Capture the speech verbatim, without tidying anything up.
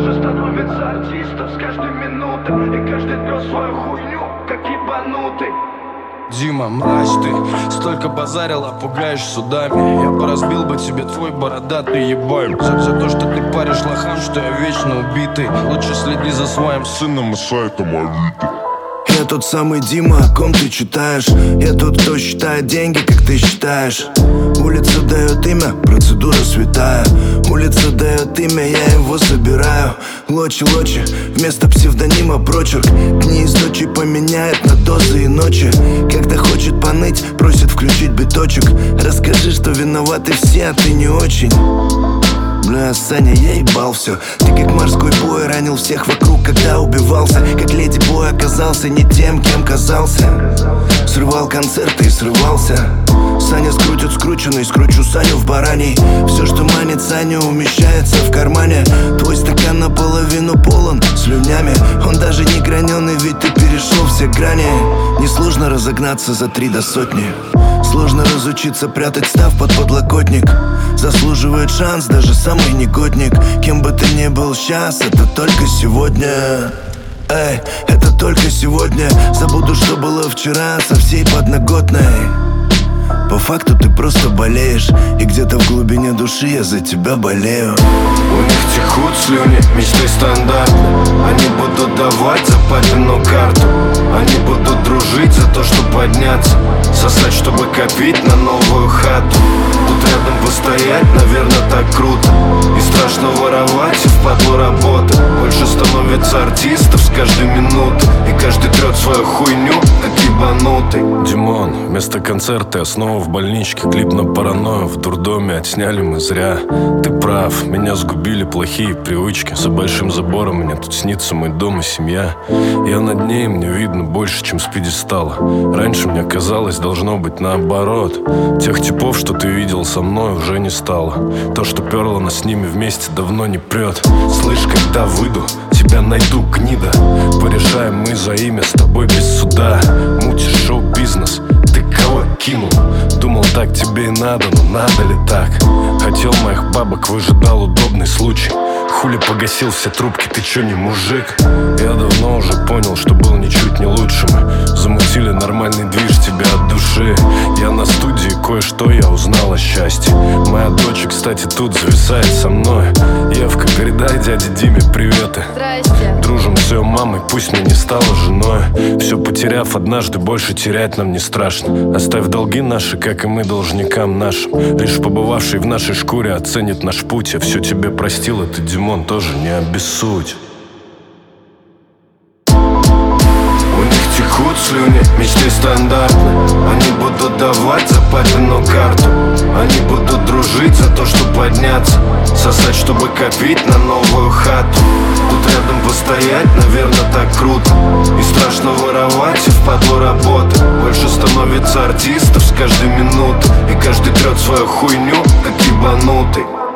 Больше становится артистов с каждой минутой, и каждый трёт свою хуйню, как ебанутый. Дима, мразь ты, столько базарила, пугаешь судами. Я бы разбил бы тебе твой бородатый ебаль за, за то, что ты паришь лохам, что я вечно убитый. Лучше следи за своим сыном и сайтом Авито. Я тот самый Дима, о ком ты читаешь. Я тот, кто считает деньги, как ты считаешь. Улица дает имя, процедура святая. Улица дает имя, я его собираю. Лочи-лочи, вместо псевдонима прочерк. Дни из ночи поменяет на дозы и ночи. Когда хочет поныть, просит включить биточек. Расскажи, что виноваты все, а ты не очень. Бля, Саня, я ебал все. Ты как морской бой ранил всех вокруг, когда убивался. Как леди бой оказался не тем, кем казался. Срывал концерты и срывался. Саня скрутит скрученный, скручу Саню в бараний. Все, что манит Саню, умещается в кармане. Твой стакан наполовину полон слюнями. Он даже не граненый, ведь ты перешел все грани. Несложно разогнаться за три до сотни. Сложно разучиться прятать став под подлокотник. Заслуживает шанс даже самый негодник. Кем бы ты ни был сейчас, это только сегодня. Эй, это только сегодня. Забуду, что было вчера со всей подноготной. По факту ты просто болеешь, и где-то в глубине души я за тебя болею. У них текут слюни, мечты стандартны. Они будут давать за папину карту. Они будут дружить за то, чтобы подняться. Сосать, чтобы копить на новую хату. Тут рядом выстоять, наверное, так круто. И страшно воровать, и впадло работа. Больше становится артистов с каждой минуты, и каждый трет свою хуйню, как ебанутый. Димон, вместо концерта я снова в больничке. Клип на паранойю в дурдоме отсняли мы зря. Ты прав, меня сгубили плохие привычки. За большим забором мне тут снится мой дом и семья. Я над ней, мне видно больше, чем с пьедестала. Раньше мне казалось, должно быть наоборот. Тех типов, что ты видел со мной, уже не стало. То, что перло нас с ними вместе, давно не прет. Слышь, когда выйду, тебя найду, гнида. Порешаем мы за имя с тобой без суда. Мутишь шоу-бизнес, ты кого кинул? Думал, так тебе и надо, но надо ли так? Хотел моих бабок, выжидал удобный случай. Хули погасил все трубки, ты чё не мужик? Я давно уже понял, что был ничуть не лучшим. Замутили нормальный движ тебе от души. Я на студии, кое-что я узнал о счастье. Моя дочь, кстати, тут зависает со мной. Евка, передай дяде Диме приветы. Здрасте. Дружим с ее мамой, пусть мне не стала женой. Все потеряв однажды, больше терять нам не страшно. Оставь долги наши, как и мы должникам нашим. Лишь побывавший в нашей шкуре оценит наш путь. Я все тебе простил, это Димон, тоже не обессудь. У них текут слюни, мечты стандартны. Они будут давать за папину карту. Они будут дружить за то, чтобы подняться. Сосать, чтобы копить на новую хату. Тут рядом выстоять, наверное, так круто. И страшно воровать, и впадло работа. Больше становится артистов с каждой минуты, и каждый трет свою хуйню, как ебанутый.